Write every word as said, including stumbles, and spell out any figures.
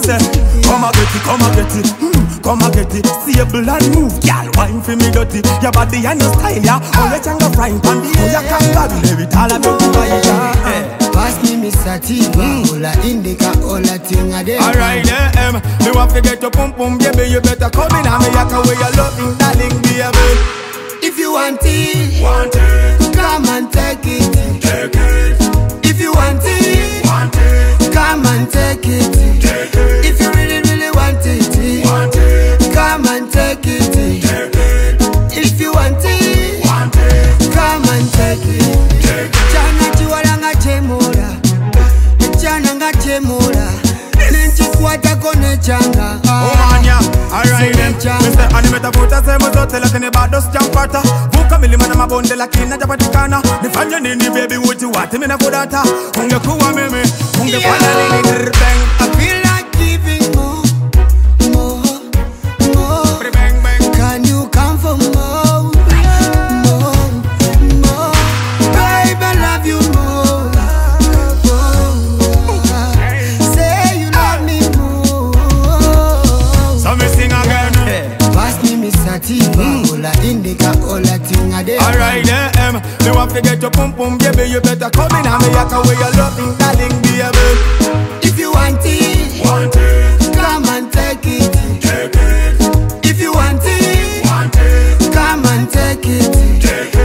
say, come and get it, come and get it, mm, come and get it. Stable and move, girl, wine for me dirty. Your body and your style, yeah. Oh, you can go frying pan, oh, you can go live it all about you, yeah. Pass me Mister Tiva, all a indica, all a thing a day. Alright, eh, um, me want to get your pum pum, baby, you better come in and me yaka where you loving, darling, baby. If you want it, Want it, come and take it. take it. If you want it, Want it, come and take it. take it. If you really, really want it, Want it, come and take it. take it. If you want it, Want it, come and take it. take it. Chana chiwala nga chemura, chana nga chemura. Ninchi kwata kone changa. Oh man, yeah, alright then. Mister Animeta Puta say mo zote lakini bado sijampata. Vuka milima na mabonde lakini hajapatikana. Nifanye nini baby, would you want me na kudata? Ungekuwa mimi, ungefanya nini bang? I feel like giving more, more, more. Bang bang. Can you come for more, more, more? Babe, I love you more, more. Say you love me more. So me sing again. Pass me Mister Tiva, all a indica, all a thing a day. Alright, eh, um, me want to get your pum pum, baby, you better come in and me yaka where you loving, darling, baby. If you want it, Want it, come and take it. take it. If you want it, Want it, come and take it. take it.